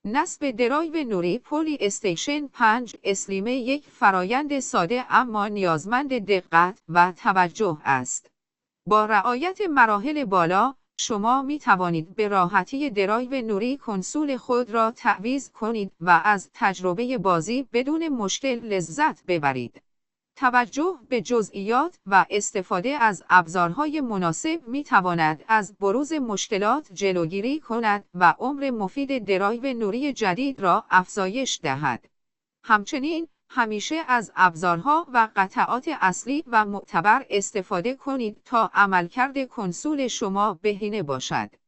نصب درایو نوری پلی استیشن 5 اسلیم یک فرایند ساده اما نیازمند دقت و توجه است. با رعایت مراحل بالا، شما می توانید به راحتی درایو نوری کنسول خود را تعویض کنید و از تجربه بازی بدون مشکل لذت ببرید. توجه به جزئیات و استفاده از ابزارهای مناسب می تواند از بروز مشکلات جلوگیری کند و عمر مفید درایو نوری جدید را افزایش دهد. همچنین، همیشه از ابزارها و قطعات اصلی و معتبر استفاده کنید تا عملکرد کنسول شما بهینه باشد.